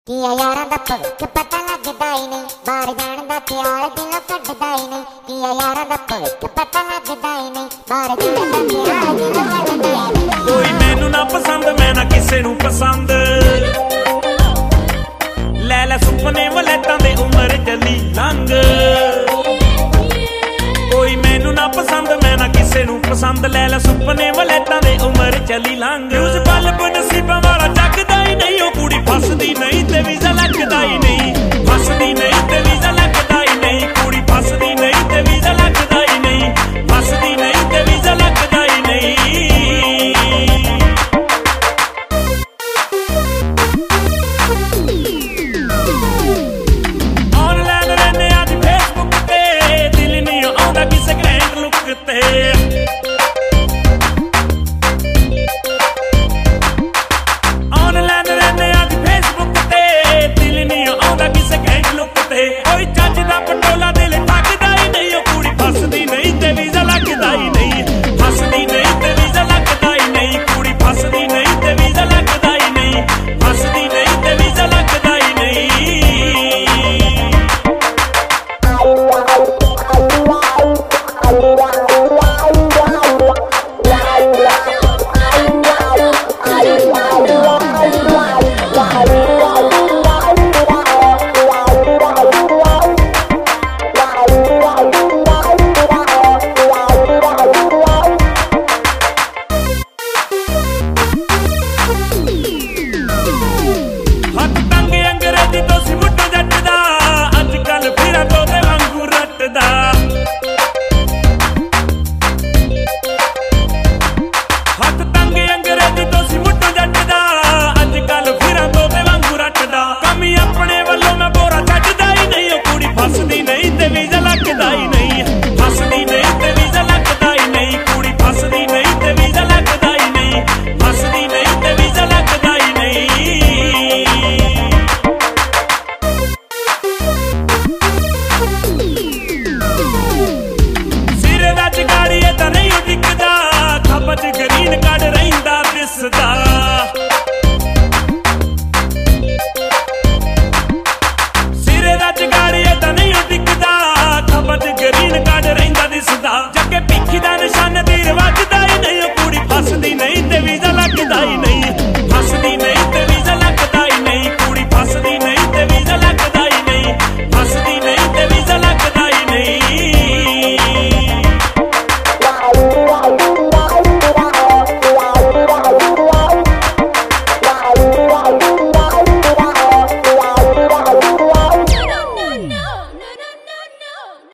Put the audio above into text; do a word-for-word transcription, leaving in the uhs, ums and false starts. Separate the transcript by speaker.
Speaker 1: ਕੀਆ ਯਾਰਾਂ ਦਾ ਭਵਿੱਖ ਪਤਾ ਲੱਗਦਾ ਹੀ ਨਹੀਂ, ਬਾਹਰ ਜਾਣ ਦਾ ਖਿਆਲ ਦਿਲੋਂ ਕੱਢਦਾ ਹੀ ਨਹੀਂ। ਕੀਆ ਯਾਰਾਂ ਦਾ ਭਵਿੱਖ ਪਤਾ ਲੱਗਦਾ ਹੀ ਨਹੀਂ, ਬਾਹਰ ਜਾਣ ਦਾ ਖਿਆਲ ਦਿਲੋਂ ਕੱਢਦਾ ਹੀ ਨਹੀਂ।
Speaker 2: ਕੋਈ ਮੈਨੂੰ ਨਾ ਪਸੰਦ, ਮੈਂ ਨਾ ਕਿਸੇ ਨੂੰ ਪਸੰਦ, ਲੈ ਲੈ ਸੁਪਨੇ ਵਲੈਤਾਂ ਦੇ ਉਮਰ ਚੱਲੀ ਲੰਘ। ਕੋਈ ਮੈਨੂੰ ਨਾ ਪਸੰਦ, ਮੈਂ ਨਾ ਕਿਸੇ ਨੂੰ ਪਸੰਦ, ਲੈ ਲੈ ਸੁਪਨੇ ਵਲੈਤਾਂ ਦੇ ਉਮਰ ਚੱਲੀ ਲੰਘ। ਉਸ ਪਲ ਨਸੀਬਾਂ ਵਾਲਾ ਜੱਗਦਾ ਹੀ ਨਹੀਂ, ਉਹ ਕੁੜੀ ਫਸਦੀ ਨਹੀਂ ਤੇ ਵੀਜ਼ਾ ਲੱਗਦਾ ਹੀ ਨਹੀਂ।